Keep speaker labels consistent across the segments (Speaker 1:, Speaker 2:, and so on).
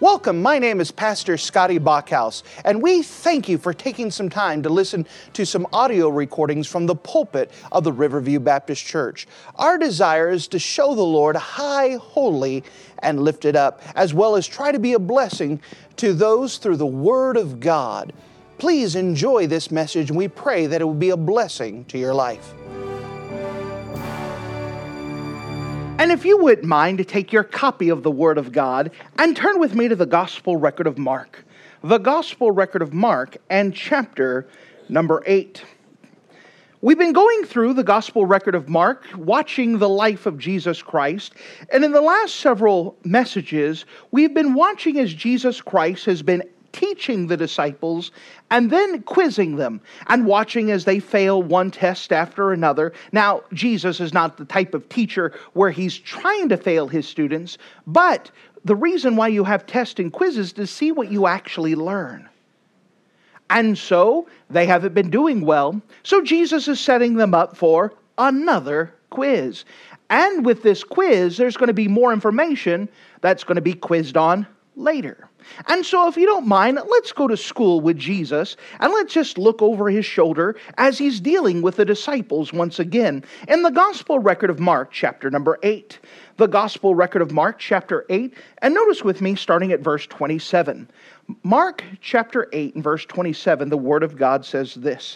Speaker 1: Welcome, my name is Pastor Scotty Bachhaus, and we thank you for taking some time to listen to some audio recordings from the pulpit of the Riverview Baptist Church. Our desire is to show the Lord high, holy, and lifted up, as well as try to be a blessing to those through the Word of God. Please enjoy this message, and we pray that it will be a blessing to your life. And if you wouldn't mind to take your copy of the Word of God and turn with me to the Gospel record of Mark. The Gospel record of Mark and chapter number 8. We've been going through the Gospel record of Mark, watching the life of Jesus Christ. And in the last several messages, we've been watching as Jesus Christ has been teaching the disciples and then quizzing them and watching as they fail one test after another. Now, Jesus is not the type of teacher where he's trying to fail his students, but the reason why you have tests and quizzes is to see what you actually learn. And so they haven't been doing well, so Jesus is setting them up for another quiz. And with this quiz, there's going to be more information that's going to be quizzed on later. And so if you don't mind, let's go to school with Jesus and let's just look over his shoulder as he's dealing with the disciples once again in the Gospel record of Mark chapter number 8. The Gospel record of Mark chapter 8, and notice with me starting at verse 27. Mark chapter 8 and verse 27, the Word of God says this.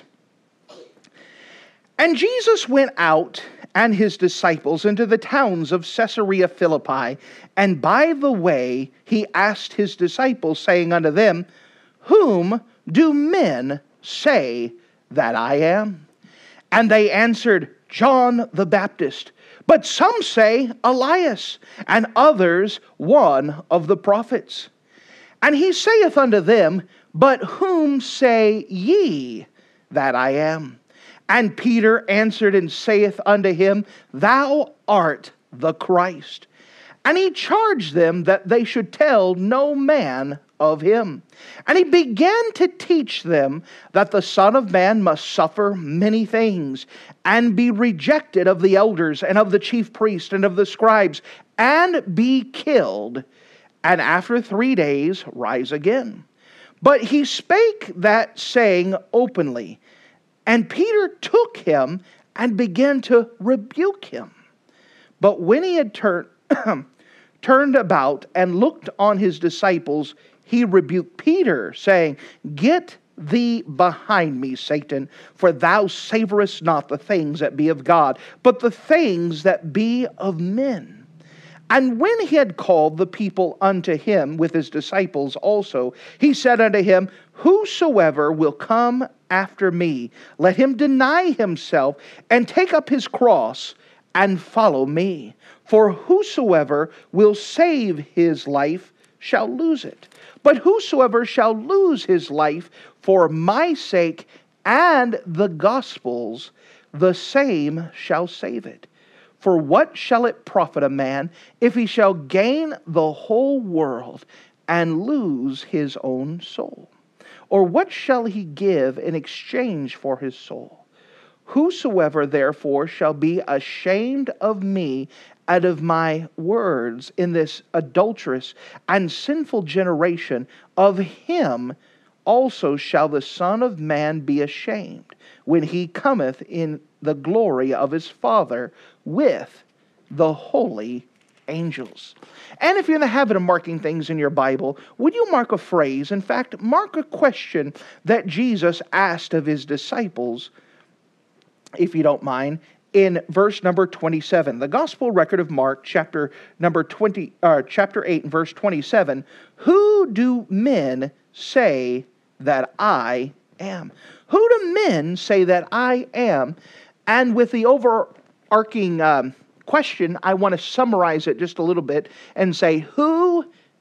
Speaker 1: And Jesus went out and his disciples into the towns of Caesarea Philippi, and by the way he asked his disciples, saying unto them, Whom do men say that I am? And they answered, John the Baptist, but some say Elias, and others one of the prophets. And he saith unto them, But whom say ye that I am? And Peter answered and saith unto him, Thou art the Christ. And he charged them that they should tell no man of him. And he began to teach them that the Son of Man must suffer many things, and be rejected of the elders, and of the chief priests, and of the scribes, and be killed, and after 3 days rise again. But he spake that saying openly. And Peter took him and began to rebuke him. But when he had turned about and looked on his disciples, he rebuked Peter, saying, Get thee behind me, Satan, for thou savorest not the things that be of God, but the things that be of men. And when he had called the people unto him with his disciples also, he said unto him, Whosoever will come after me, let him deny himself, and take up his cross, and follow me. For whosoever will save his life shall lose it. But whosoever shall lose his life for my sake and the gospel's, the same shall save it. For what shall it profit a man if he shall gain the whole world and lose his own soul? Or what shall he give in exchange for his soul? Whosoever therefore shall be ashamed of me and of my words in this adulterous and sinful generation, of him also shall the Son of Man be ashamed, when he cometh in the glory of his Father with the holy angels. And if you're in the habit of marking things in your Bible, would you mark a phrase? In fact, mark a question that Jesus asked of his disciples, if you don't mind, in verse number 27. The Gospel record of Mark, chapter 8 and verse 27. Who do men say that I am? Who do men say that I am? And with the overarching question, I want to summarize it just a little bit and say, who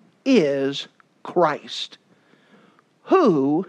Speaker 1: is Christ? Who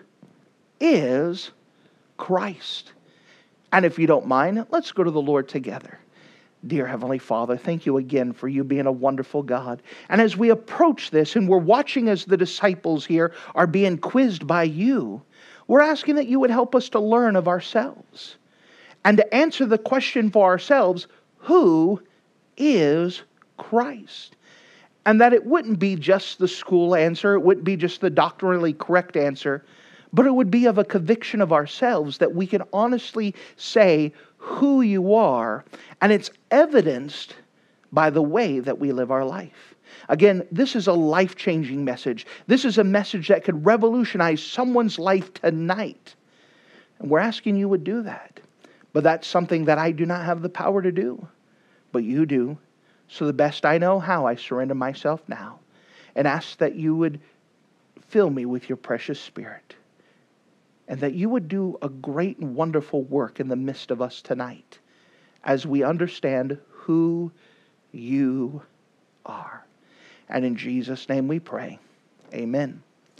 Speaker 1: is Christ? And if you don't mind, let's go to the Lord together. Dear Heavenly Father, thank you again for you being a wonderful God. And as we approach this and we're watching as the disciples here are being quizzed by you, we're asking that you would help us to learn of ourselves and to answer the question for ourselves, who is Christ? And that it wouldn't be just the school answer, it wouldn't be just the doctrinally correct answer, but it would be of a conviction of ourselves that we can honestly say who you are, and it's evidenced by the way that we live our life. Again, this is a life-changing message. This is a message that could revolutionize someone's life tonight. And we're asking you would do that. But that's something that I do not have the power to do. But you do. So the best I know how, I surrender myself now and ask that you would fill me with your precious Spirit. And that you would do a great and wonderful work in the midst of us tonight as we understand who you are. And in Jesus' name we pray. Amen.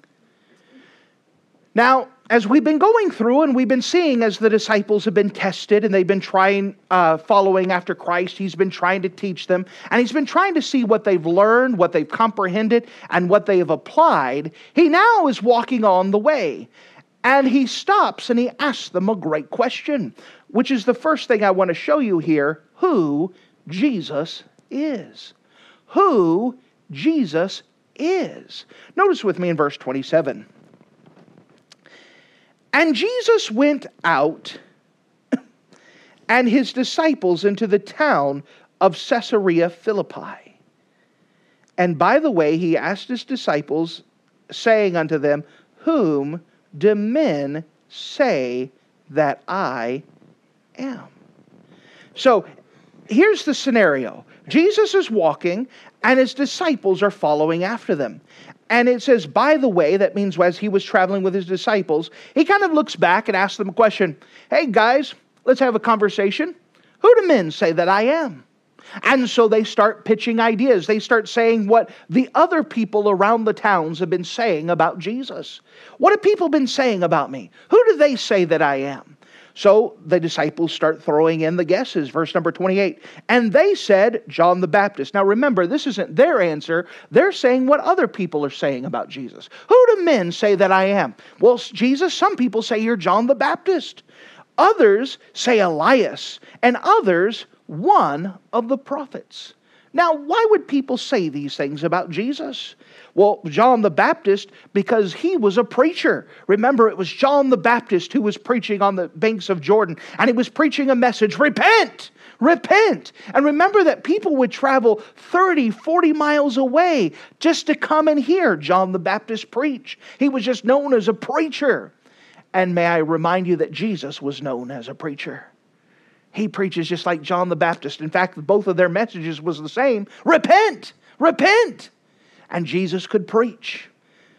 Speaker 1: Now, as we've been going through and we've been seeing as the disciples have been tested and they've been following after Christ, He's been trying to teach them, and He's been trying to see what they've learned, what they've comprehended, and what they have applied. He now is walking on the way. And He stops and He asks them a great question, which is the first thing I want to show you here, who Jesus is. Who Jesus is. Notice with me in verse 27. And Jesus went out and His disciples into the town of Caesarea Philippi. And by the way, He asked His disciples, saying unto them, whom do men say that I am? So, here's the scenario. Jesus is walking and His disciples are following after them. And it says, by the way, that means as He was traveling with His disciples, He kind of looks back and asks them a question. Hey guys, let's have a conversation. Who do men say that I am? And so they start pitching ideas. They start saying what the other people around the towns have been saying about Jesus. What have people been saying about me? Who do they say that I am? So the disciples start throwing in the guesses. Verse number 28. And they said, John the Baptist. Now remember, this isn't their answer. They're saying what other people are saying about Jesus. Who do men say that I am? Well, Jesus, some people say you're John the Baptist. Others say Elias. And others, one of the prophets. Now, why would people say these things about Jesus? Well, John the Baptist, because he was a preacher. Remember, it was John the Baptist who was preaching on the banks of Jordan, and he was preaching a message, repent, repent. And remember that people would travel 30, 40 miles away just to come and hear John the Baptist preach. He was just known as a preacher. And may I remind you that Jesus was known as a preacher. He preaches just like John the Baptist. In fact, both of their messages was the same. Repent! Repent! And Jesus could preach.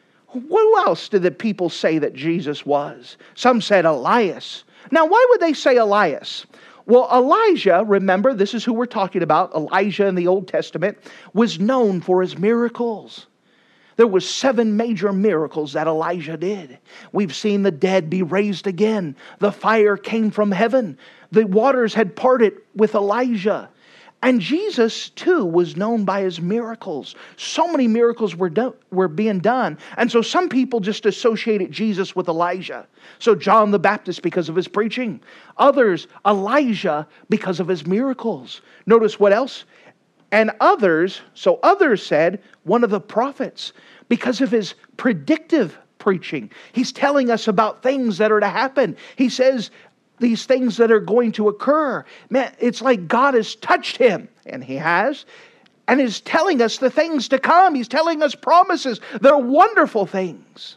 Speaker 1: Who else did the people say that Jesus was? Some said Elias. Now, why would they say Elias? Well, Elijah, remember, this is who we're talking about. Elijah in the Old Testament was known for his miracles. There were 7 major miracles that Elijah did. We've seen the dead be raised again. The fire came from heaven. The waters had parted with Elijah. And Jesus, too, was known by His miracles. So many miracles were being done. And so some people just associated Jesus with Elijah. So John the Baptist because of his preaching. Others, Elijah because of his miracles. Notice what else? And others said, one of the prophets, because of his predictive preaching. He's telling us about things that are to happen. He says these things that are going to occur. Man, it's like God has touched him, and He has, and is telling us the things to come. He's telling us promises. They're wonderful things.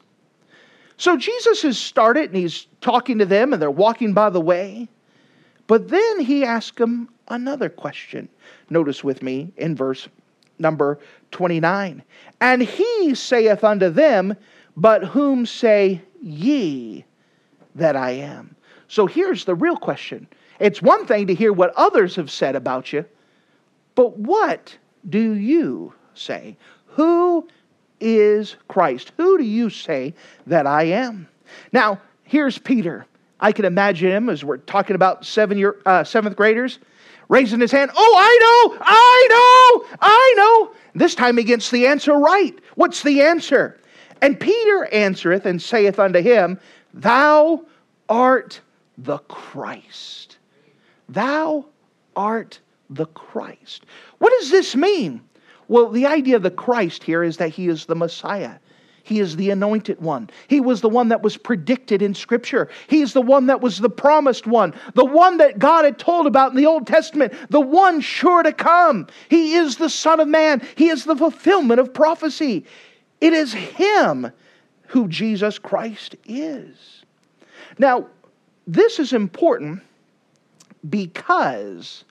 Speaker 1: So Jesus has started, and He's talking to them, and they're walking by the way. But then He asked them another question. Notice with me in verse number 29. And He saith unto them, but whom say ye that I am? So here's the real question. It's one thing to hear what others have said about you, but what do you say? Who is Christ? Who do you say that I am? Now, here's Peter. I can imagine him as we're talking about 7th graders, raising his hand. Oh, I know. This time he gets the answer right. What's the answer? And Peter answereth and saith unto him, Thou art the Christ. Thou art the Christ. What does this mean? Well, the idea of the Christ here is that He is the Messiah. He is the anointed one. He was the one that was predicted in Scripture. He is the one that was the promised one. The one that God had told about in the Old Testament. The one sure to come. He is the Son of Man. He is the fulfillment of prophecy. It is Him who Jesus Christ is. Now, this is important because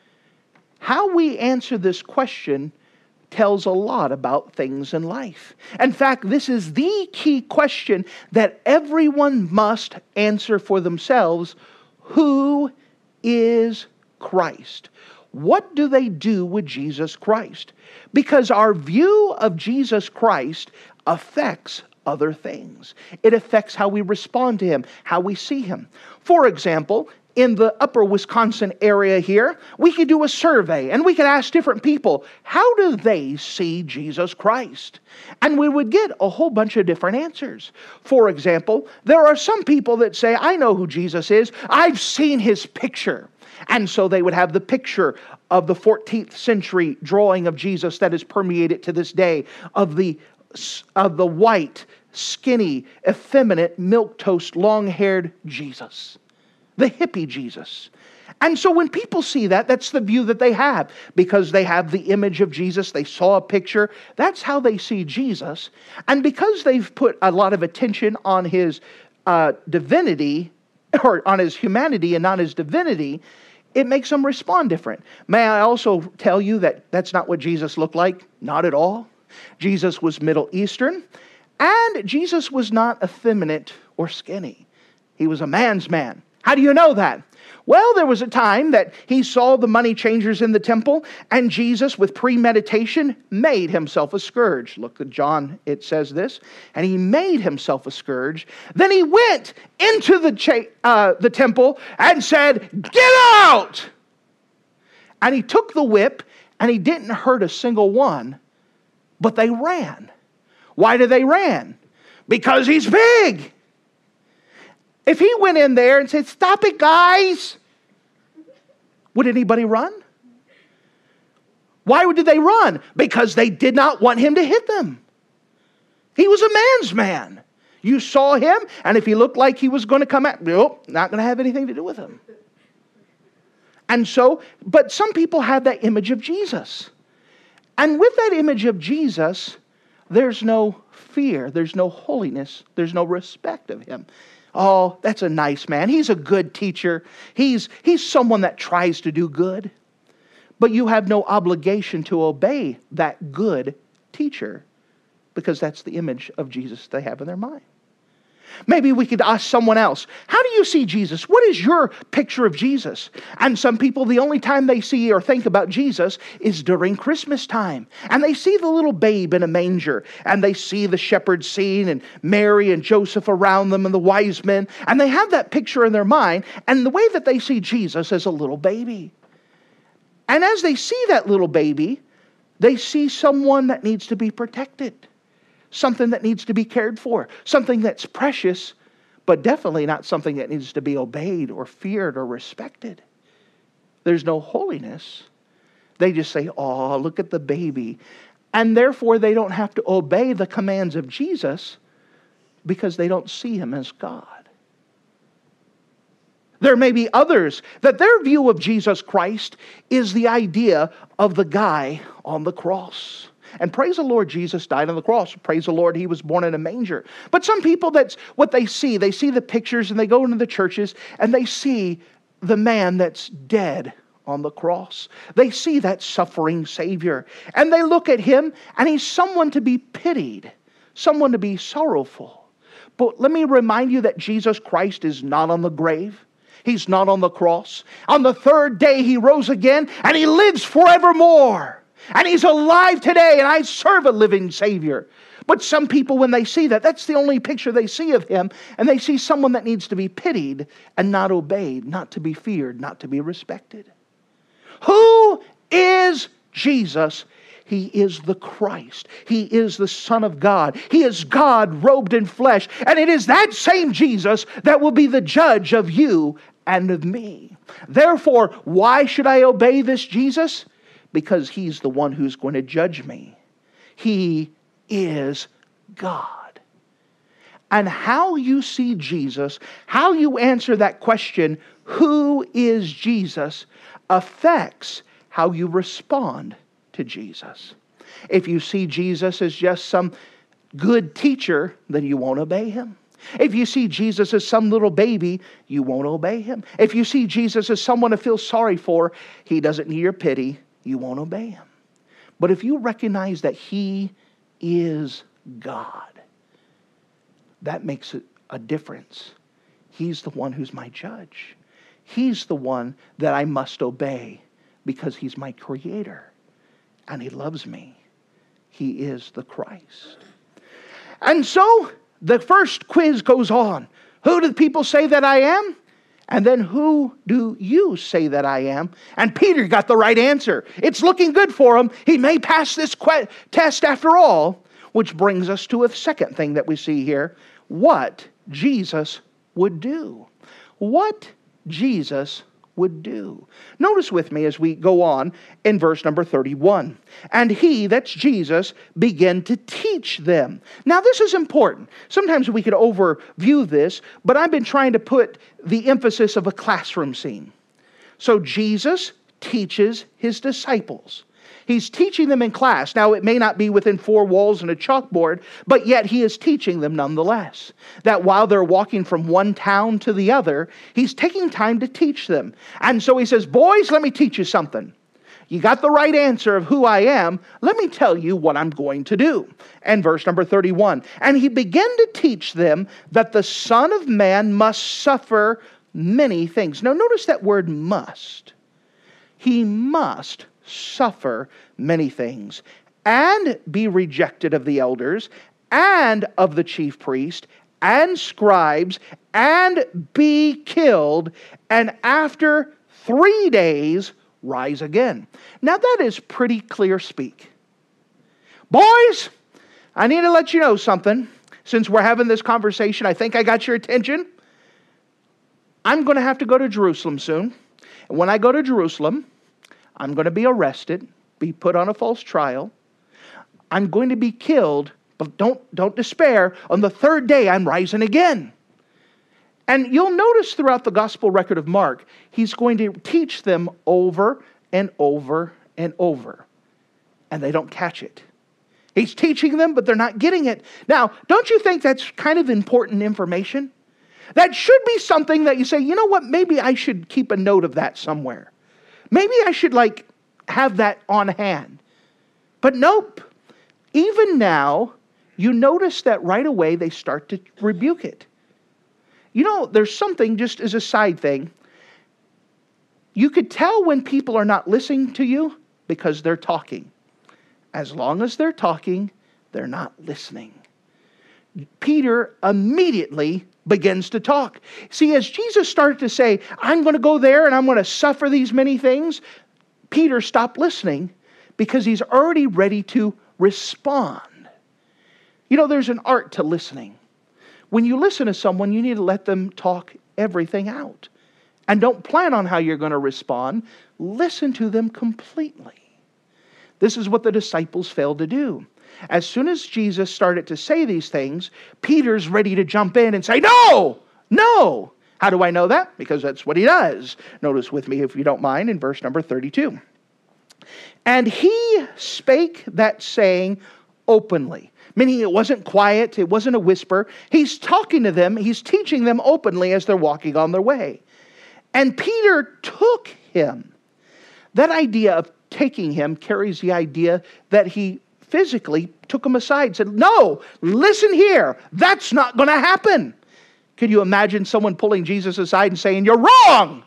Speaker 1: how we answer this question tells a lot about things in life. In fact, this is the key question that everyone must answer for themselves. Who is Christ? What do they do with Jesus Christ? Because our view of Jesus Christ affects other things. It affects how we respond to Him, how we see Him. For example, in the upper Wisconsin area here, we could do a survey and we could ask different people, how do they see Jesus Christ? And we would get a whole bunch of different answers. For example, there are some people that say, I know who Jesus is. I've seen His picture. And so they would have the picture of the 14th century drawing of Jesus that is permeated to this day, of the white, skinny, effeminate, milquetoast, long-haired Jesus. The hippie Jesus. And so when people see that, that's the view that they have. Because they have the image of Jesus, they saw a picture, that's how they see Jesus. And because they've put a lot of attention on His divinity, or on His humanity and not His divinity, it makes them respond different. May I also tell you that that's not what Jesus looked like? Not at all. Jesus was Middle Eastern, and Jesus was not effeminate or skinny. He was a man's man. How do you know that? Well, there was a time that He saw the money changers in the temple, and Jesus, with premeditation, made Himself a scourge. Look at John, it says this. And He made Himself a scourge. Then He went into the temple and said, "Get out!" And He took the whip, and He didn't hurt a single one, but they ran. Why did they ran? Because He's big. If He went in there and said, "Stop it, guys," would anybody run? Why did they run? Because they did not want Him to hit them. He was a man's man. You saw Him, and if He looked like He was going to come out, nope, not going to have anything to do with Him. And so, but some people have that image of Jesus. And with that image of Jesus, there's no fear, there's no holiness, there's no respect of Him. Oh, that's a nice man. He's a good teacher. He's someone that tries to do good. But you have no obligation to obey that good teacher because that's the image of Jesus they have in their mind. Maybe we could ask someone else, how do you see Jesus? What is your picture of Jesus? And some people, the only time they see or think about Jesus is during Christmas time. And they see the little babe in a manger. And they see the shepherd scene and Mary and Joseph around them and the wise men. And they have that picture in their mind. And the way that they see Jesus as a little baby. And as they see that little baby, they see someone that needs to be protected. Something that needs to be cared for. Something that's precious, but definitely not something that needs to be obeyed or feared or respected. There's no holiness. They just say, "Oh, look at the baby." And therefore they don't have to obey the commands of Jesus because they don't see Him as God. There may be others that their view of Jesus Christ is the idea of the guy on the cross. And praise the Lord, Jesus died on the cross. Praise the Lord, He was born in a manger. But some people, that's what they see. They see the pictures and they go into the churches and they see the man that's dead on the cross. They see that suffering Savior. And they look at Him and He's someone to be pitied, someone to be sorrowful. But let me remind you that Jesus Christ is not on the grave. He's not on the cross. On the third day He rose again and He lives forevermore. And He's alive today, and I serve a living Savior. But some people, when they see that, that's the only picture they see of Him, and they see someone that needs to be pitied and not obeyed, not to be feared, not to be respected. Who is Jesus? He is the Christ. He is the Son of God. He is God robed in flesh. And it is that same Jesus that will be the judge of you and of me. Therefore, why should I obey this Jesus? because He's the one who's going to judge me. He is God. And how you see Jesus, how you answer that question, who is Jesus, affects how you respond to Jesus. If you see Jesus as just some good teacher, then you won't obey Him. If you see Jesus as some little baby, you won't obey Him. If you see Jesus as someone to feel sorry for, He doesn't need your pity, you won't obey Him. But if you recognize that He is God, that makes a difference. He's the one who's my judge. He's the one that I must obey because He's my Creator and He loves me. He is the Christ. And so the first quiz goes on. Who do the people say that I am? And then who do you say that I am? And Peter got the right answer. It's looking good for him. He may pass this test after all. Which brings us to a second thing that we see here. What Jesus would do. What Jesus would do. Notice with me as we go on in verse number 31. And He, that's Jesus, began to teach them. Now this is important. Sometimes we could overview this, but I've been trying to put the emphasis of a classroom scene. So Jesus teaches His disciples. He's teaching them in class. Now, it may not be within four walls and a chalkboard, but yet He is teaching them nonetheless. That while they're walking from one town to the other, He's taking time to teach them. And so He says, boys, let me teach you something. You got the right answer of who I am. Let me tell you what I'm going to do. And verse number 31. And He began to teach them that the Son of Man must suffer many things. Now, notice that word must. He must suffer many things, and be rejected of the elders, and of the chief priest, and scribes, and be killed, and after 3 days rise again. Now that is pretty clear speak. Boys, I need to let you know something. Since we're having this conversation, I think I got your attention. I'm going to have to go to Jerusalem soon. And when I go to Jerusalem, I'm going to be arrested, be put on a false trial. I'm going to be killed, but don't despair. On the third day, I'm rising again. And you'll notice throughout the gospel record of Mark, he's going to teach them over and over and over. And they don't catch it. He's teaching them, but they're not getting it. Now, don't you think that's kind of important information? That should be something that you say, you know what, maybe I should keep a note of that somewhere. Maybe I should have that on hand. But nope. Even now, you notice that right away they start to rebuke it. You know, there's something, just as a side thing, you could tell when people are not listening to you because they're talking. As long as they're talking, they're not listening. Peter immediately begins to talk. See, as Jesus started to say, I'm going to go there and I'm going to suffer these many things, Peter stopped listening because he's already ready to respond. You know, there's an art to listening. When you listen to someone, you need to let them talk everything out. And don't plan on how you're going to respond. Listen to them completely. This is what the disciples failed to do. As soon as Jesus started to say these things, Peter's ready to jump in and say, no, no. How do I know that? Because that's what he does. Notice with me, if you don't mind, in verse number 32. And he spake that saying openly. Meaning it wasn't quiet, it wasn't a whisper. He's talking to them, he's teaching them openly as they're walking on their way. And Peter took him. That idea of taking him carries the idea that he physically took him aside and said, no, listen here, that's not going to happen. Could you imagine someone pulling Jesus aside and saying, you're wrong?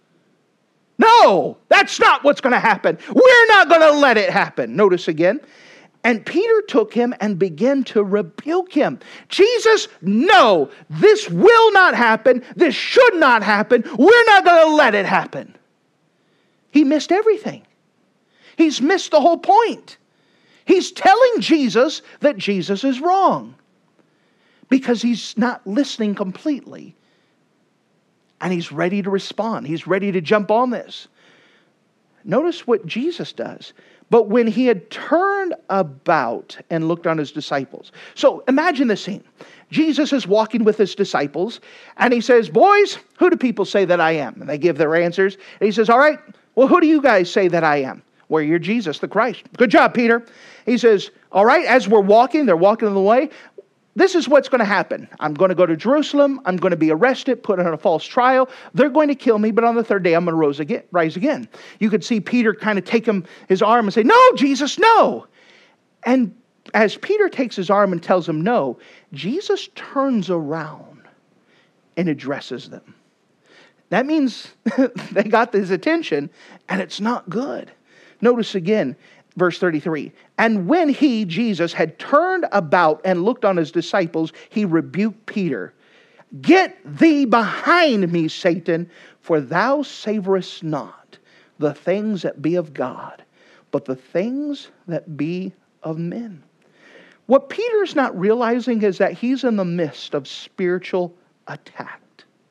Speaker 1: No, that's not what's going to happen. We're not going to let it happen. Notice again. And Peter took him and began to rebuke him. Jesus, no, this will not happen. This should not happen. We're not going to let it happen. He missed everything. He's missed the whole point. He's telling Jesus that Jesus is wrong because he's not listening completely. And he's ready to respond. He's ready to jump on this. Notice what Jesus does. But when he had turned about and looked on his disciples. So imagine the scene. Jesus is walking with his disciples, and he says, boys, who do people say that I am? And they give their answers. And he says, all right, well, who do you guys say that I am? Well, you're Jesus, the Christ. Good job, Peter. He says, all right, as we're walking, they're walking on the way. This is what's going to happen. I'm going to go to Jerusalem. I'm going to be arrested, put on a false trial. They're going to kill me, but on the third day, I'm going to rise again. You could see Peter kind of take his arm and say, no, Jesus, no. And as Peter takes his arm and tells him no, Jesus turns around and addresses them. That means they got his attention, and it's not good. Notice again, verse 33. And when he, Jesus, had turned about and looked on his disciples, he rebuked Peter. Get thee behind me, Satan, for thou savorest not the things that be of God, but the things that be of men. What Peter's not realizing is that he's in the midst of spiritual attack.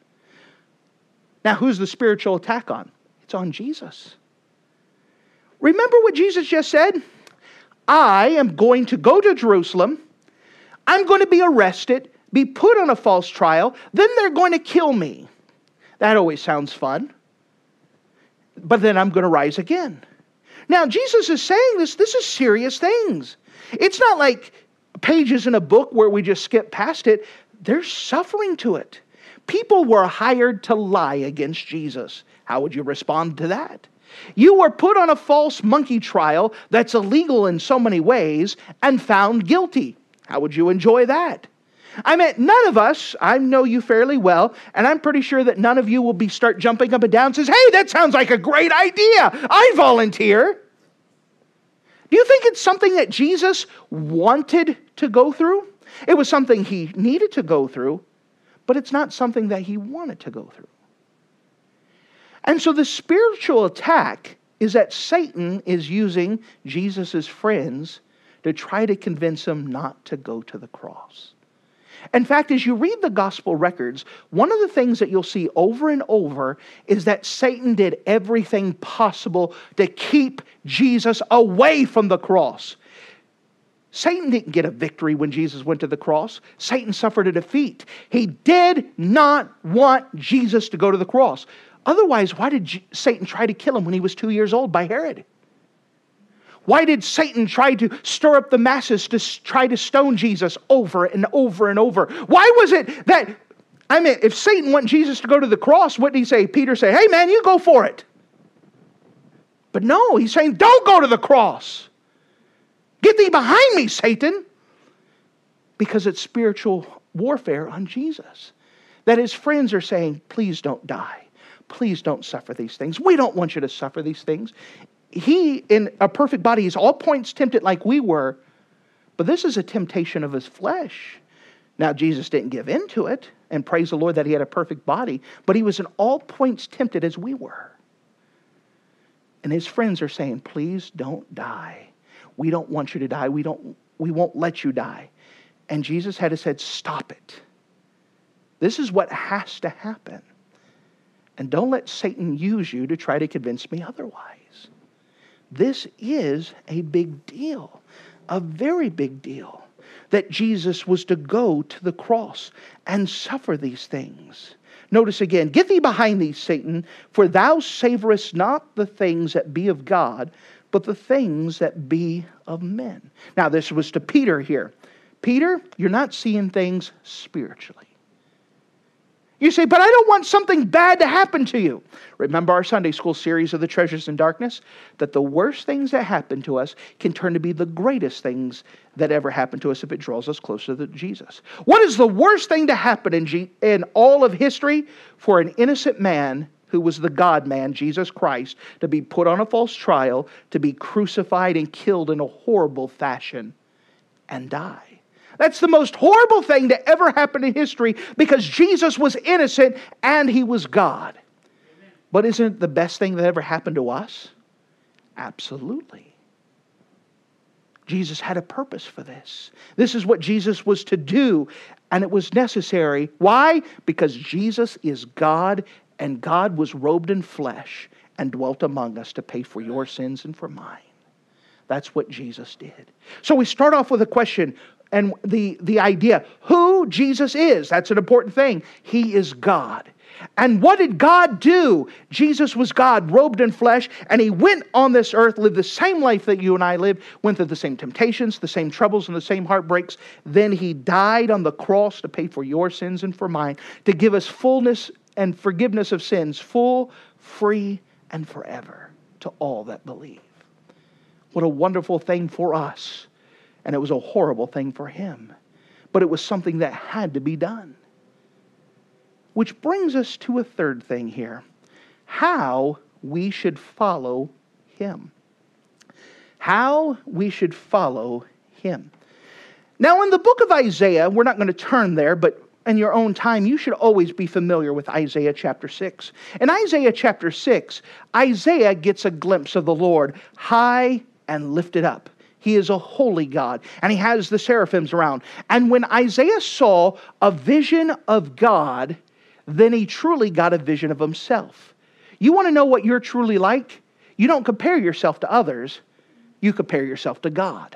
Speaker 1: Now, who's the spiritual attack on? It's on Jesus. Remember what Jesus just said? I am going to go to Jerusalem. I'm going to be arrested, be put on a false trial. Then they're going to kill me. That always sounds fun. But then I'm going to rise again. Now, Jesus is saying this is serious things. It's not like pages in a book where we just skip past it. There's suffering to it. People were hired to lie against Jesus. How would you respond to that? You were put on a false monkey trial that's illegal in so many ways and found guilty. How would you enjoy that? I mean, none of us, I know you fairly well, and I'm pretty sure that none of you will start jumping up and down and says, hey, that sounds like a great idea. I volunteer. Do you think it's something that Jesus wanted to go through? It was something he needed to go through, but it's not something that he wanted to go through. And so the spiritual attack is that Satan is using Jesus' friends to try to convince him not to go to the cross. In fact, as you read the gospel records, one of the things that you'll see over and over is that Satan did everything possible to keep Jesus away from the cross. Satan didn't get a victory when Jesus went to the cross. Satan suffered a defeat. He did not want Jesus to go to the cross. Otherwise, why did Satan try to kill him when he was 2 years old by Herod? Why did Satan try to stir up the masses to try to stone Jesus over and over and over? Why was it that, if Satan wanted Jesus to go to the cross, what did he say? Peter say, hey man, you go for it. But no, he's saying, don't go to the cross. Get thee behind me, Satan. Because it's spiritual warfare on Jesus. That his friends are saying, please don't die. Please don't suffer these things. We don't want you to suffer these things. He, in a perfect body, is all points tempted like we were, but this is a temptation of his flesh. Now, Jesus didn't give in to it, and praise the Lord that he had a perfect body, but he was in all points tempted as we were. And his friends are saying, please don't die. We don't want you to die. We won't let you die. And Jesus had to say, stop it. This is what has to happen. And don't let Satan use you to try to convince me otherwise. This is a big deal, a very big deal, that Jesus was to go to the cross and suffer these things. Notice again, get thee behind thee, Satan, for thou savorest not the things that be of God, but the things that be of men. Now, this was to Peter here. Peter, you're not seeing things spiritually. You say, but I don't want something bad to happen to you. Remember our Sunday school series of the Treasures in Darkness? That the worst things that happen to us can turn to be the greatest things that ever happen to us if it draws us closer to Jesus. What is the worst thing to happen in all of history? For an innocent man who was the God-man, Jesus Christ, to be put on a false trial, to be crucified and killed in a horrible fashion, and die. That's the most horrible thing to ever happen in history because Jesus was innocent and he was God. Amen. But isn't it the best thing that ever happened to us? Absolutely. Jesus had a purpose for this. This is what Jesus was to do, and it was necessary. Why? Because Jesus is God, and God was robed in flesh and dwelt among us to pay for your sins and for mine. That's what Jesus did. So we start off with a question and the idea, who Jesus is. That's an important thing. He is God. And what did God do? Jesus was God, robed in flesh, and He went on this earth, lived the same life that you and I live, went through the same temptations, the same troubles, and the same heartbreaks. Then He died on the cross to pay for your sins and for mine, to give us fullness and forgiveness of sins, full, free, and forever to all that believe. What a wonderful thing for us. And it was a horrible thing for Him. But it was something that had to be done. Which brings us to a third thing here. How we should follow Him. How we should follow Him. Now in the book of Isaiah, we're not going to turn there, but in your own time, you should always be familiar with Isaiah chapter 6. In Isaiah chapter 6, Isaiah gets a glimpse of the Lord high and lifted up. He is a holy God, and He has the seraphims around. And when Isaiah saw a vision of God, then he truly got a vision of himself. You want to know what you're truly like? You don't compare yourself to others. You compare yourself to God.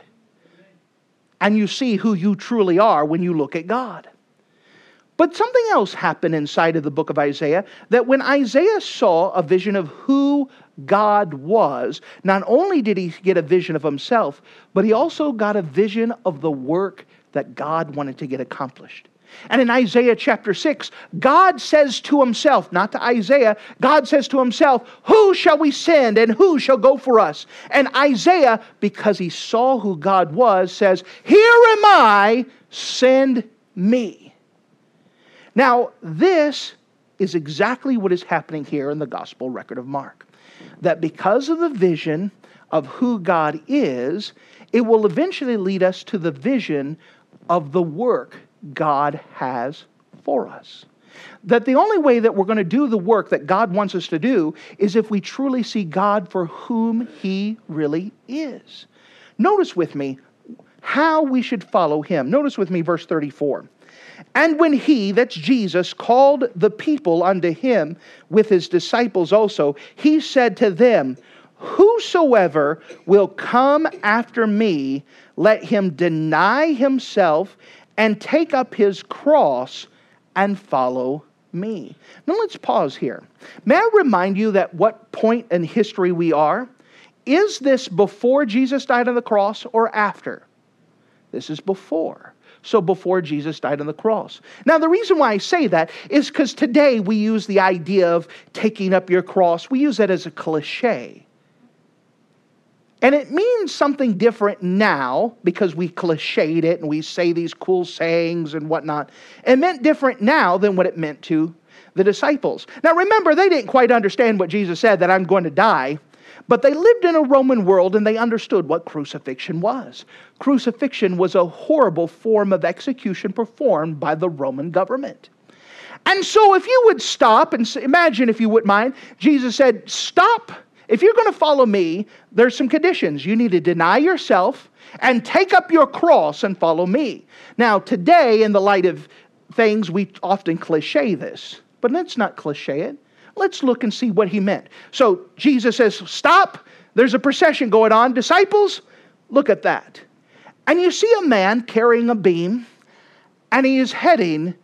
Speaker 1: And you see who you truly are when you look at God. But something else happened inside of the book of Isaiah, that when Isaiah saw a vision of who God was, not only did he get a vision of himself, but he also got a vision of the work that God wanted to get accomplished. And in Isaiah chapter 6, God says to Himself, not to Isaiah, God says to Himself, who shall we send and who shall go for us? And Isaiah, because he saw who God was, says, here am I, send me. Now, this is exactly what is happening here in the gospel record of Mark. That because of the vision of who God is, it will eventually lead us to the vision of the work God has for us. That the only way that we're going to do the work that God wants us to do is if we truly see God for whom He really is. Notice with me how we should follow Him. Notice with me verse 34. And when He, that's Jesus, called the people unto Him with His disciples also, He said to them, whosoever will come after me, let him deny himself and take up his cross and follow me. Now let's pause here. May I remind you that what point in history we are? Is this before Jesus died on the cross or after? This is before. So before Jesus died on the cross. Now the reason why I say that is because today we use the idea of taking up your cross. We use that as a cliche. And it means something different now because we cliched it and we say these cool sayings and whatnot. It meant different now than what it meant to the disciples. Now remember, they didn't quite understand what Jesus said, that I'm going to die. But they lived in a Roman world and they understood what crucifixion was. Crucifixion was a horrible form of execution performed by the Roman government. And so if you would stop and imagine, if you wouldn't mind, Jesus said, stop. If you're going to follow me, there's some conditions. You need to deny yourself and take up your cross and follow me. Now, today, in the light of things, we often cliche this. But let's not cliche it. Let's look and see what He meant. So, Jesus says, stop. There's a procession going on. Disciples, look at that. And you see a man carrying a beam, and he is heading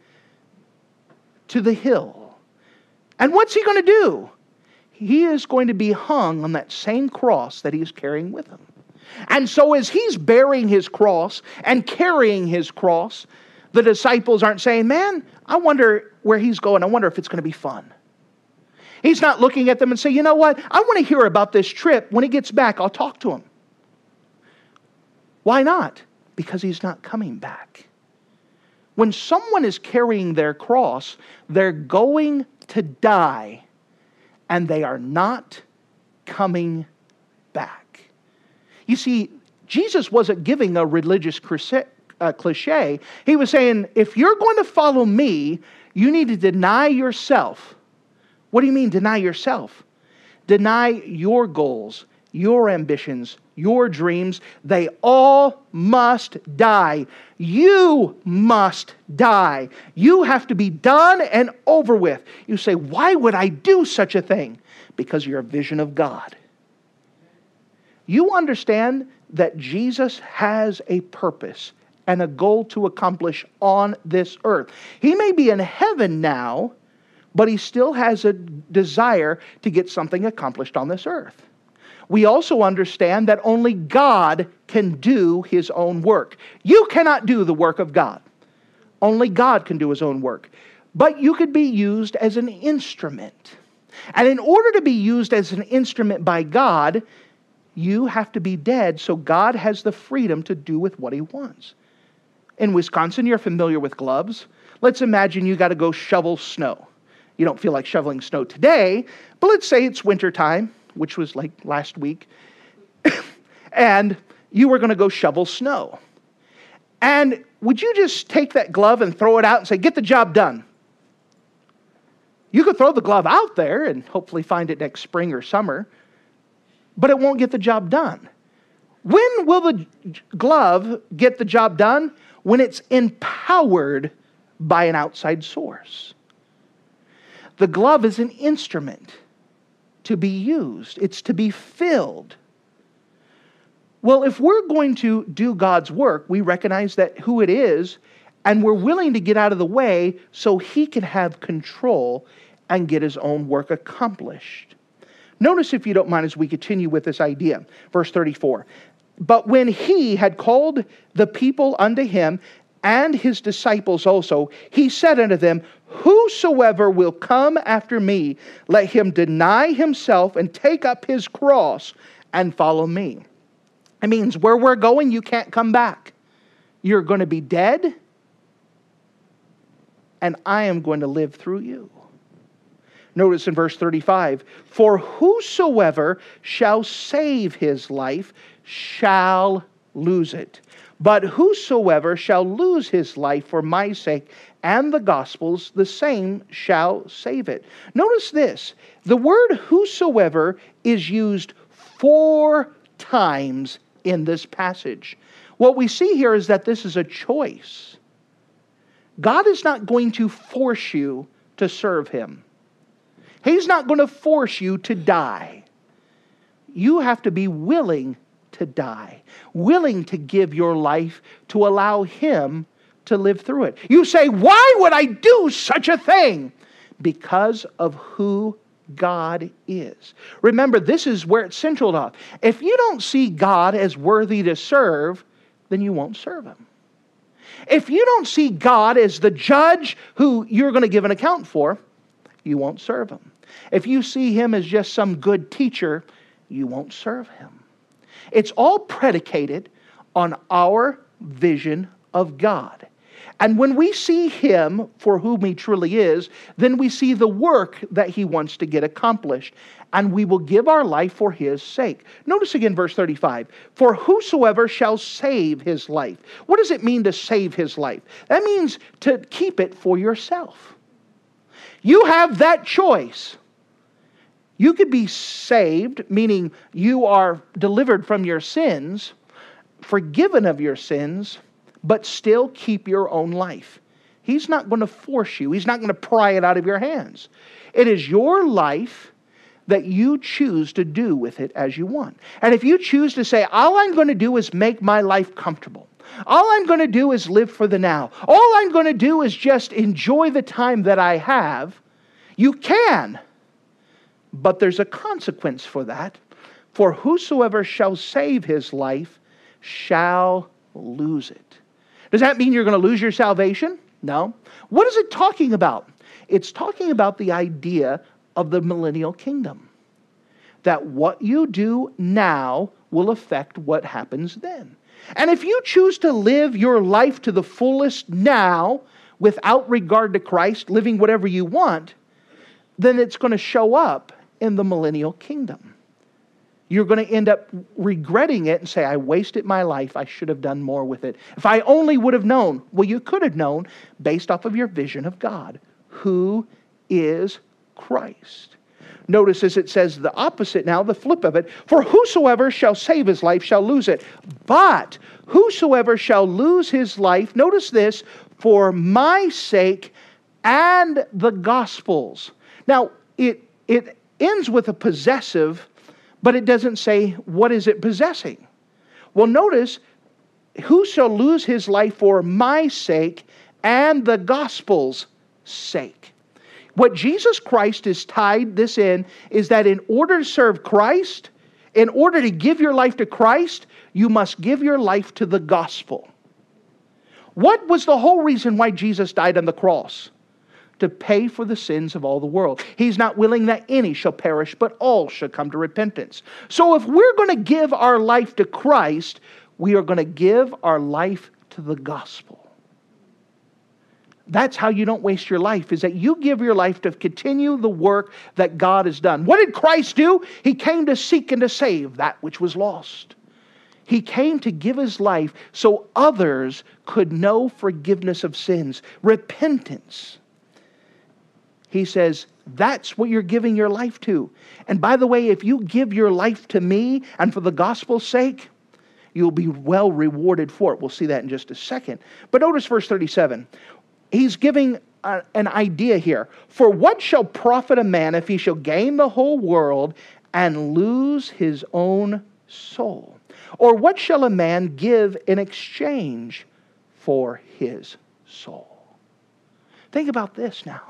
Speaker 1: to the hill. And what's he going to do? He is going to be hung on that same cross that he's carrying with him. And so as he's bearing his cross and carrying his cross, the disciples aren't saying, man, I wonder where he's going. I wonder if it's going to be fun. He's not looking at them and saying, you know what? I want to hear about this trip. When he gets back, I'll talk to him. Why not? Because he's not coming back. When someone is carrying their cross, they're going to die. And they are not coming back. You see, Jesus wasn't giving a religious cliche. He was saying, if you're going to follow me, you need to deny yourself. What do you mean, deny yourself? Deny your goals, your ambitions, your dreams. They all must die. You must die. You have to be done and over with. You say, why would I do such a thing? Because you're a vision of God. You understand that Jesus has a purpose and a goal to accomplish on this earth. He may be in heaven now, but he still has a desire to get something accomplished on this earth. We also understand that only God can do his own work. You cannot do the work of God. Only God can do his own work. But you could be used as an instrument. And in order to be used as an instrument by God, you have to be dead so God has the freedom to do with what he wants. In Wisconsin, you're familiar with gloves. Let's imagine you got to go shovel snow. You don't feel like shoveling snow today, but let's say it's wintertime, which was like last week, and you were going to go shovel snow. And would you just take that glove and throw it out and say, get the job done? You could throw the glove out there and hopefully find it next spring or summer, but it won't get the job done. When will the glove get the job done? When it's empowered by an outside source. The glove is an instrument to be used. It's to be filled. Well, if we're going to do God's work, we recognize that who it is, and we're willing to get out of the way so he can have control and get his own work accomplished. Notice, if you don't mind, as we continue with this idea, verse 34. But when he had called the people unto him, and his disciples also, he said unto them, whosoever will come after me, let him deny himself and take up his cross and follow me. It means where we're going, you can't come back. You're going to be dead, and I am going to live through you. Notice in verse 35, for whosoever shall save his life shall lose it. But whosoever shall lose his life for my sake and the gospel's, the same shall save it. Notice this. The word whosoever is used 4 times in this passage. What we see here is that this is a choice. God is not going to force you to serve him. He's not going to force you to die. You have to be willing to die, willing to give your life to allow him to live through it. You say, why would I do such a thing? Because of who God is. Remember, this is where it's central off. If you don't see God as worthy to serve, then you won't serve him. If you don't see God as the judge who you're going to give an account for, you won't serve him. If you see him as just some good teacher, you won't serve him. It's all predicated on our vision of God. And when we see him for whom he truly is, then we see the work that he wants to get accomplished. And we will give our life for his sake. Notice again verse 35. For whosoever shall save his life. What does it mean to save his life? That means to keep it for yourself. You have that choice. You could be saved, meaning you are delivered from your sins, forgiven of your sins, but still keep your own life. He's not going to force you. He's not going to pry it out of your hands. It is your life that you choose to do with it as you want. And if you choose to say, all I'm going to do is make my life comfortable. All I'm going to do is live for the now. All I'm going to do is just enjoy the time that I have. You can. But there's a consequence for that. For whosoever shall save his life shall lose it. Does that mean you're going to lose your salvation? No. What is it talking about? It's talking about the idea of the millennial kingdom. That what you do now will affect what happens then. And if you choose to live your life to the fullest now, without regard to Christ, living whatever you want, then it's going to show up in the millennial kingdom. You're going to end up regretting it and say, I wasted my life. I should have done more with it. If I only would have known. Well, you could have known based off of your vision of God. Who is Christ? Notice as it says the opposite now, the flip of it. For whosoever shall save his life shall lose it. But whosoever shall lose his life, notice this, for my sake and the gospel's. Now, it ends with a possessive, but it doesn't say what is it possessing. Well, notice, who shall lose his life for my sake and the gospel's sake? What Jesus Christ has tied this in is that in order to serve Christ, in order to give your life to Christ, you must give your life to the gospel. What was the whole reason why Jesus died on the cross? To pay for the sins of all the world. He's not willing that any shall perish, but all shall come to repentance. So if we're going to give our life to Christ, we are going to give our life to the gospel. That's how you don't waste your life, is that you give your life to continue the work that God has done. What did Christ do? He came to seek and to save that which was lost. He came to give His life so others could know forgiveness of sins, repentance. He says, that's what you're giving your life to. And by the way, if you give your life to me and for the gospel's sake, you'll be well rewarded for it. We'll see that in just a second. But notice verse 37. He's giving an idea here. For what shall profit a man if he shall gain the whole world and lose his own soul? Or what shall a man give in exchange for his soul? Think about this now.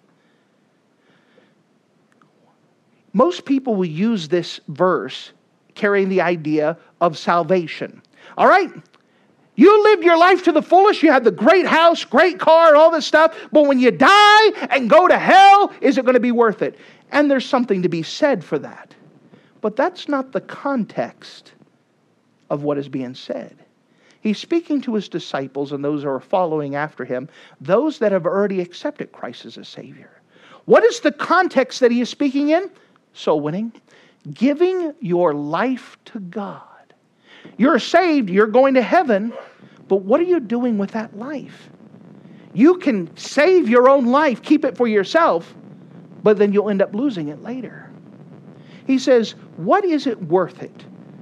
Speaker 1: Most people will use this verse carrying the idea of salvation. All right? You lived your life to the fullest. You had the great house, great car, and all this stuff. But when you die and go to hell, is it going to be worth it? And there's something to be said for that. But that's not the context of what is being said. He's speaking to His disciples and those who are following after Him, those that have already accepted Christ as a Savior. What is the context that He is speaking in? Soul winning. Giving your life to God. You're saved, you're going to heaven, but what are you doing with that life? You can save your own life, keep it for yourself, but then you'll end up losing it later. He says, what is it worth it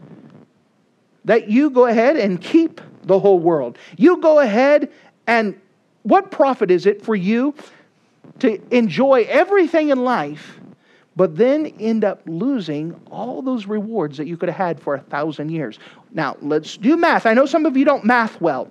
Speaker 1: that you go ahead and keep the whole world? You go ahead and what profit is it for you to enjoy everything in life, but then end up losing all those rewards that you could have had for 1,000 years? Now, let's do math. I know some of you don't math well.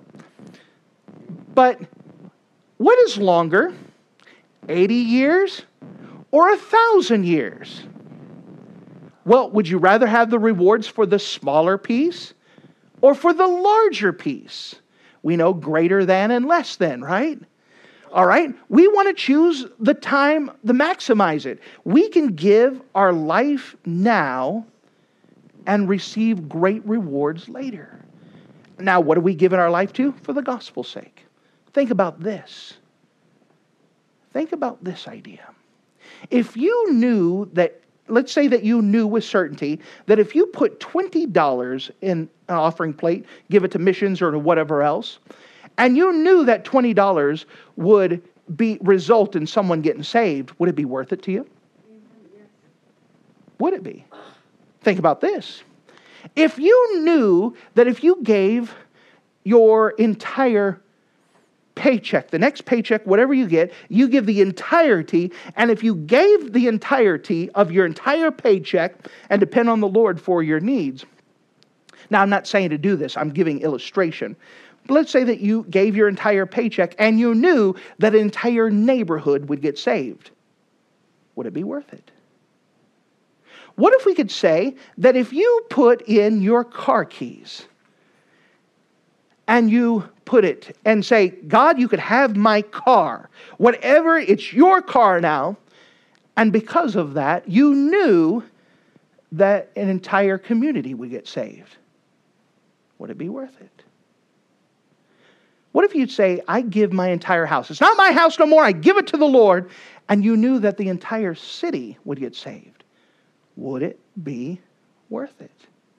Speaker 1: But what is longer, 80 years or 1,000 years? Well, would you rather have the rewards for the smaller piece or for the larger piece? We know greater than and less than, right? All right, we want to choose the time to maximize it. We can give our life now and receive great rewards later. Now, what are we giving our life to? For the gospel's sake. Think about this. Think about this idea. If you knew that, let's say that you knew with certainty that if you put $20 in an offering plate, give it to missions or to whatever else, and you knew that $20 would result in someone getting saved, would it be worth it to you? Would it be? Think about this. If you knew that if you gave your entire paycheck, the next paycheck, whatever you get, you give the entirety, and if you gave the entirety of your entire paycheck and depend on the Lord for your needs. Now, I'm not saying to do this. I'm giving illustration. But let's say that you gave your entire paycheck and you knew that an entire neighborhood would get saved. Would it be worth it? What if we could say that if you put in your car keys and you put it and say, God, you could have my car. Whatever, it's your car now. And because of that, you knew that an entire community would get saved. Would it be worth it? What if you'd say, I give my entire house. It's not my house no more. I give it to the Lord. And you knew that the entire city would get saved. Would it be worth it?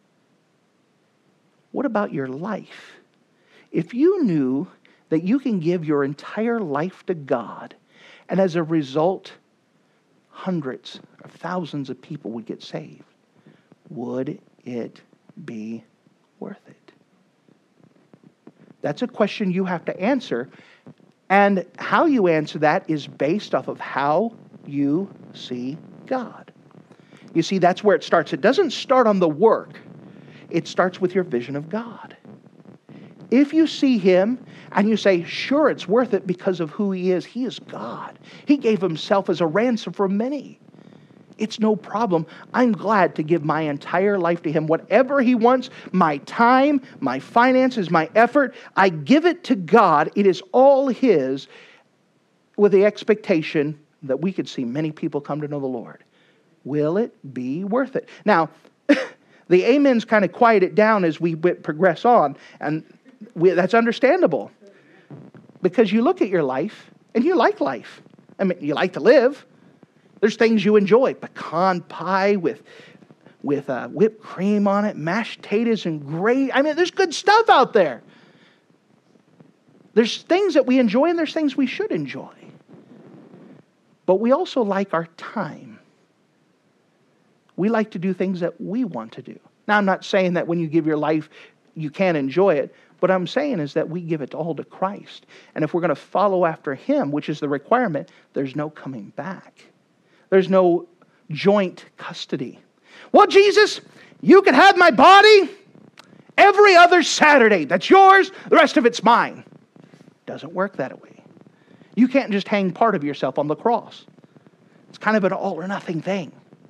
Speaker 1: What about your life? If you knew that you can give your entire life to God, and as a result, hundreds of thousands of people would get saved, would it be worth it? That's a question you have to answer. And how you answer that is based off of how you see God. You see, that's where it starts. It doesn't start on the work. It starts with your vision of God. If you see Him and you say, sure, it's worth it because of who He is God. He gave Himself as a ransom for many. It's no problem. I'm glad to give my entire life to Him. Whatever He wants, my time, my finances, my effort, I give it to God. It is all His, with the expectation that we could see many people come to know the Lord. Will it be worth it? Now, the amens kind of quiet it down as we progress on, and that's understandable. Because you look at your life, and you like life. I mean, you like to live. There's things you enjoy. Pecan pie with whipped cream on it, mashed potatoes and gravy. I mean, there's good stuff out there. There's things that we enjoy, and there's things we should enjoy. But we also like our time. We like to do things that we want to do. Now, I'm not saying that when you give your life, you can't enjoy it. What I'm saying is that we give it all to Christ. And if we're going to follow after Him, which is the requirement, there's no coming back. There's no joint custody. Well, Jesus, you can have my body every other Saturday. That's yours. The rest of it's mine. Doesn't work that way. You can't just hang part of yourself on the cross. It's kind of an all or nothing thing.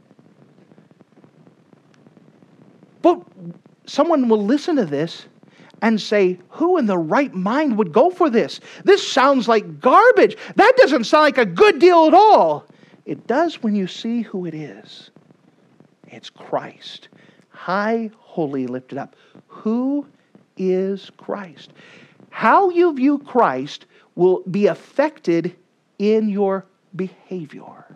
Speaker 1: But someone will listen to this and say, who in the right mind would go for this? This sounds like garbage. That doesn't sound like a good deal at all. It does when you see who it is. It's Christ. High, holy, lifted up. Who is Christ? How you view Christ will be affected in your behavior.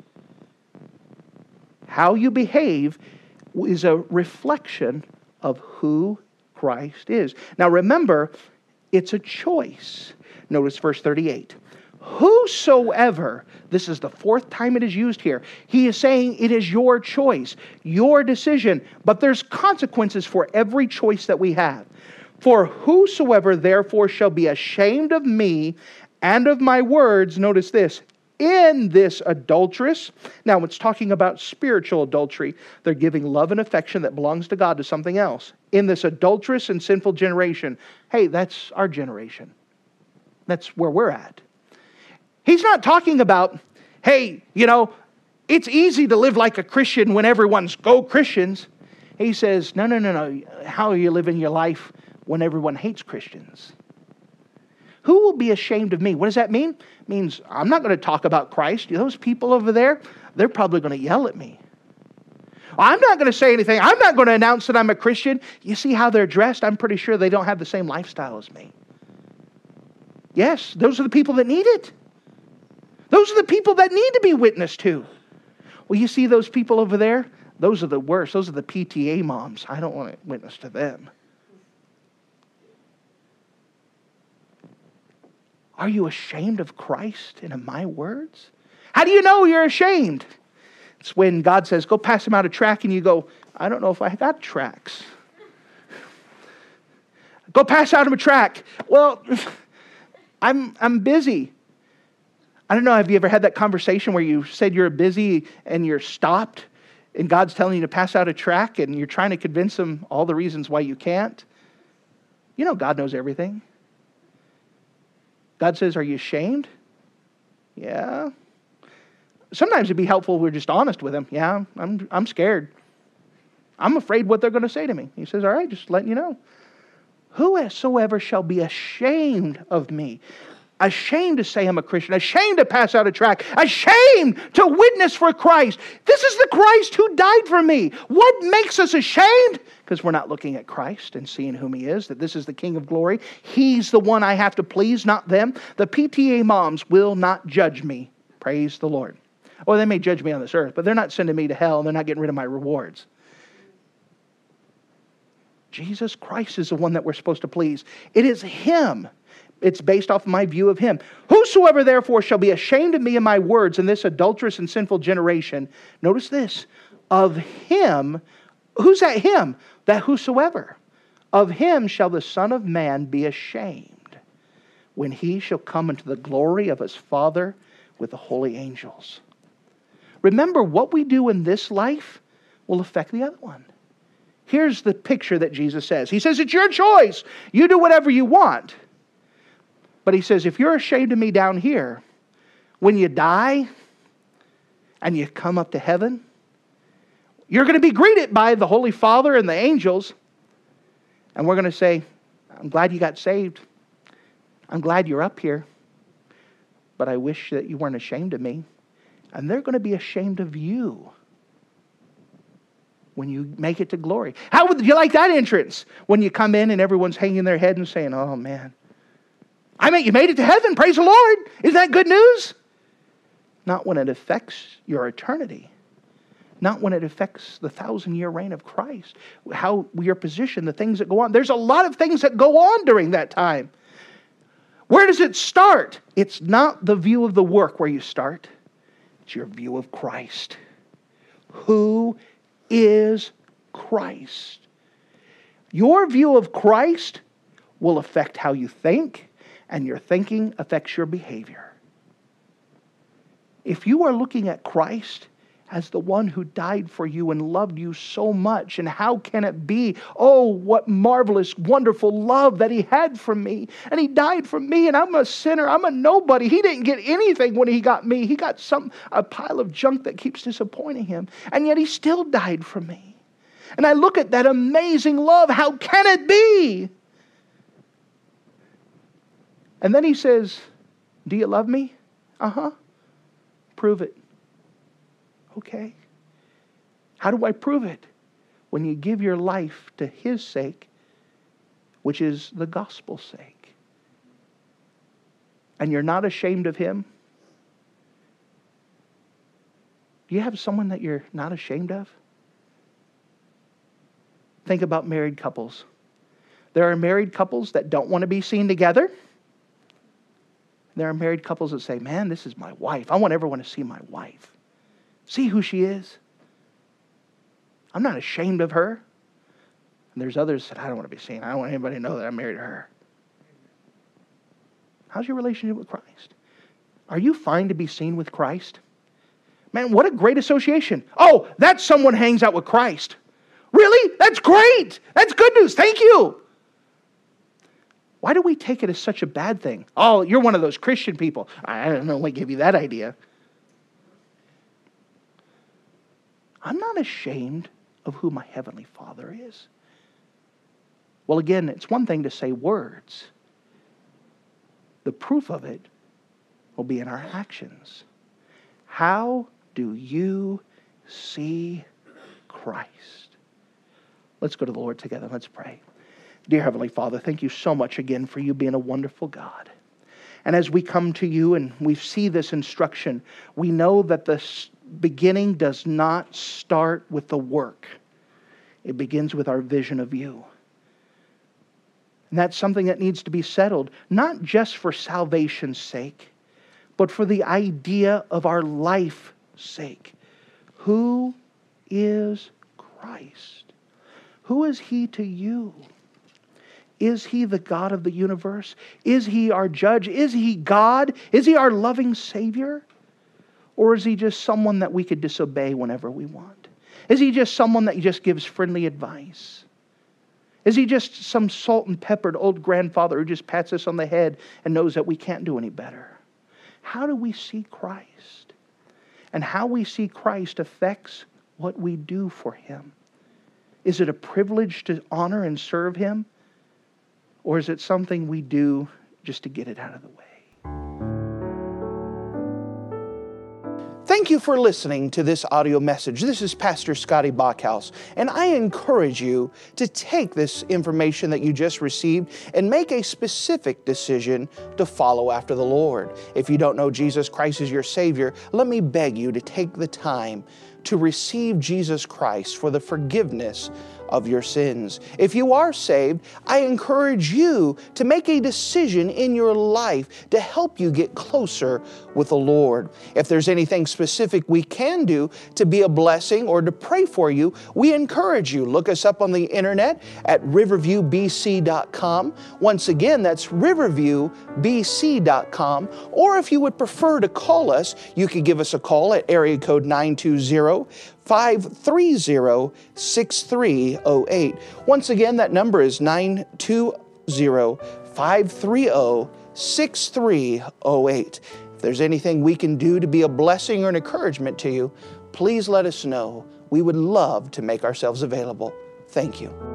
Speaker 1: How you behave is a reflection of who Christ is. Now remember, it's a choice. Notice verse 38. Whosoever, this is the fourth time it is used here. He is saying it is your choice, your decision, but there's consequences for every choice that we have. For whosoever therefore shall be ashamed of me and of my words, notice this, in this adulterous. Now it's talking about spiritual adultery. They're giving love and affection that belongs to God to something else. In this adulterous and sinful generation. Hey, that's our generation. That's where we're at. He's not talking about, hey, it's easy to live like a Christian when everyone's go Christians. He says, no. How are you living your life when everyone hates Christians? Who will be ashamed of me? What does that mean? It means I'm not going to talk about Christ. Those people over there, they're probably going to yell at me. I'm not going to say anything. I'm not going to announce that I'm a Christian. You see how they're dressed? I'm pretty sure they don't have the same lifestyle as me. Yes, those are the people that need it. Those are the people that need to be witnessed to. Well, you see those people over there? Those are the worst. Those are the PTA moms. I don't want to witness to them. Are you ashamed of Christ and of my words? How do you know you're ashamed? It's when God says, go pass him out a track, and you go, I don't know if I got tracks. Go pass out him a track. Well, I'm busy. I don't know, have you ever had that conversation where you said you're busy and you're stopped and God's telling you to pass out a track and you're trying to convince him all the reasons why you can't? God knows everything. God says, are you ashamed? Yeah. Sometimes it'd be helpful if we're just honest with him. Yeah, I'm scared. I'm afraid what they're going to say to me. He says, all right, just letting you know. Whosoever shall be ashamed of me, ashamed to say I'm a Christian, ashamed to pass out a tract, ashamed to witness for Christ. This is the Christ who died for me. What makes us ashamed? Because we're not looking at Christ and seeing whom he is, that this is the King of glory. He's the one I have to please, not them. The PTA moms will not judge me. Praise the Lord. Or they may judge me on this earth, but they're not sending me to hell and they're not getting rid of my rewards. Jesus Christ is the one that we're supposed to please. It is him. It's based off my view of him. Whosoever therefore shall be ashamed of me and my words in this adulterous and sinful generation, notice this, of him, who's that him? That whosoever. Of him shall the Son of Man be ashamed when he shall come into the glory of his Father with the holy angels. Remember, what we do in this life will affect the other one. Here's the picture that Jesus says. He says, it's your choice. You do whatever you want. But he says, if you're ashamed of me down here, when you die and you come up to heaven, you're going to be greeted by the Holy Father and the angels. And we're going to say, I'm glad you got saved. I'm glad you're up here. But I wish that you weren't ashamed of me. And they're going to be ashamed of you when you make it to glory. How would you like that entrance? When you come in and everyone's hanging their head and saying, oh man, you made it to heaven. Praise the Lord. Isn't that good news? Not when it affects your eternity. Not when it affects the 1,000-year reign of Christ. How your position, the things that go on. There's a lot of things that go on during that time. Where does it start? It's not the view of the work where you start. It's your view of Christ. Who is Christ? Your view of Christ will affect how you think, and your thinking affects your behavior. If you are looking at Christ as the one who died for you and loved you so much, and how can it be? Oh, what marvelous, wonderful love that He had for me. And He died for me, and I'm a sinner. I'm a nobody. He didn't get anything when He got me. He got a pile of junk that keeps disappointing Him. And yet He still died for me. And I look at that amazing love. How can it be? And then He says, do you love me? Uh-huh. Prove it. Okay. How do I prove it? When you give your life to His sake, which is the gospel's sake. And you're not ashamed of Him. Do you have someone that you're not ashamed of? Think about married couples. There are married couples that don't want to be seen together. There are married couples that say, man, this is my wife. I want everyone to see my wife. See who she is. I'm not ashamed of her. And there's others that said, I don't want to be seen. I don't want anybody to know that I'm married to her. How's your relationship with Christ? Are you fine to be seen with Christ? Man, what a great association. Oh, that's someone hangs out with Christ. Really? That's great. That's good news. Thank you. Why do we take it as such a bad thing? Oh, you're one of those Christian people. I don't know what gave you that idea. I'm not ashamed of who my Heavenly Father is. Well, again, it's one thing to say words. The proof of it will be in our actions. How do you see Christ? Let's go to the Lord together. Let's pray. Dear Heavenly Father, thank you so much again for you being a wonderful God. And as we come to you and we see this instruction, we know that the beginning does not start with the work. It begins with our vision of you. And that's something that needs to be settled, not just for salvation's sake, but for the idea of our life's sake. Who is Christ? Who is He to you? Is He the God of the universe? Is He our judge? Is He God? Is He our loving Savior? Or is He just someone that we could disobey whenever we want? Is He just someone that just gives friendly advice? Is He just some salt and peppered old grandfather who just pats us on the head and knows that we can't do any better? How do we see Christ? And how we see Christ affects what we do for Him. Is it a privilege to honor and serve Him? Or is it something we do just to get it out of the way? Thank you for listening to this audio message. This is Pastor Scotty Bachhaus, and I encourage you to take this information that you just received and make a specific decision to follow after the Lord. If you don't know Jesus Christ as your Savior, let me beg you to take the time to receive Jesus Christ for the forgiveness of your sins. If you are saved, I encourage you to make a decision in your life to help you get closer with the Lord. If there's anything specific we can do to be a blessing or to pray for you, we encourage you. Look us up on the internet at riverviewbc.com. Once again, that's riverviewbc.com. Or if you would prefer to call us, you could give us a call at area code 920 920-530-6308. Once again, that number is 920-530-6308. If there's anything we can do to be a blessing or an encouragement to you, please let us know. We would love to make ourselves available. Thank you.